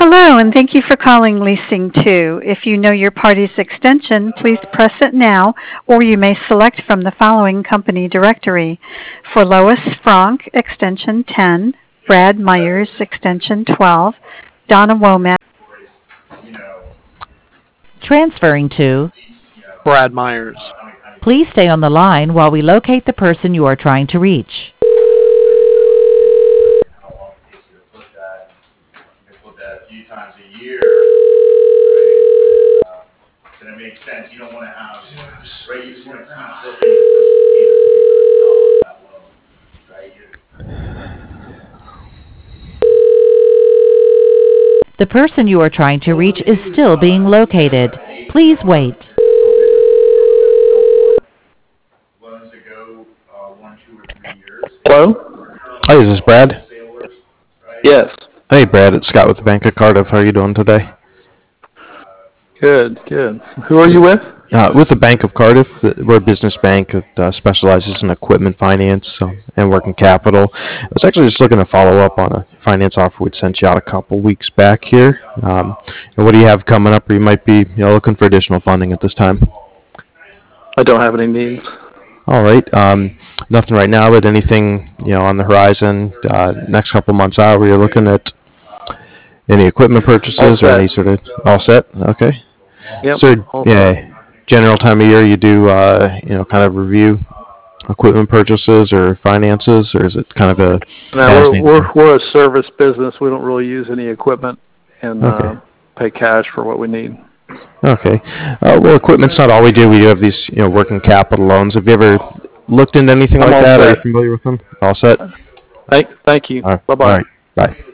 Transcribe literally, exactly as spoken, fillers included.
Hello, and thank you for calling Leasing two. If you know your party's extension, please press it now, or you may select from the following company directory. For Lois Frank, extension ten, Brad Myers, extension twelve, Donna Womack. Transferring to. Brad Myers. Please stay on the line while we locate the person you are trying to reach. Times a year, right? Uh, then it makes sense. You don't want to have, right? You just want to keep flipping that low, right? The person you are trying to reach is still being located. Please wait. Loans that go uh, one, two, or three years. Hello? Hi, is this Brad? Yes. Hey, Brad, it's Scott with the Bank of Cardiff. How are you doing today? Good, good. Who are you with? Uh, with the Bank of Cardiff, we're a business bank that uh, specializes in equipment finance so, and working capital. I was actually just looking to follow up on a finance offer we'd sent you out a couple weeks back here. Um, and what do you have coming up, or you might be you know, looking for additional funding at this time? I don't have any needs. All right. Um, nothing right now, but anything you know on the horizon uh, next couple months out where you're looking at any equipment purchases or any sort of all set? Okay. Yep. So all yeah, set. general time of year you do uh, you know kind of review equipment purchases or finances, or is it kind of a? No, we're, we're we're a service business. We don't really use any equipment and okay. uh, pay cash for what we need. Okay. Uh, well, equipment's not all we do. We do have these you know working capital loans. Have you ever looked into anything I'm like that? Set. Are you familiar with them? All set. Thank thank you. All right. Bye bye. All right. Bye.